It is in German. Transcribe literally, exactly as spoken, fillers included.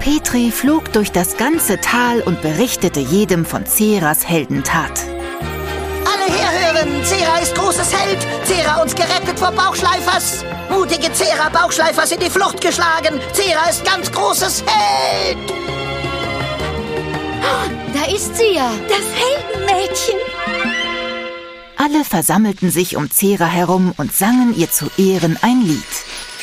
Petri flog durch das ganze Tal und berichtete jedem von Zeras Heldentat. Alle herhören! Zera ist großes Held! Zera uns gerettet vor Bauchschleifers! Mutige Zera Bauchschleifers in die Flucht geschlagen! Zera ist ganz großes Held! Oh, da ist sie ja! Das Heldenmädchen! Alle versammelten sich um Zera herum und sangen ihr zu Ehren ein Lied.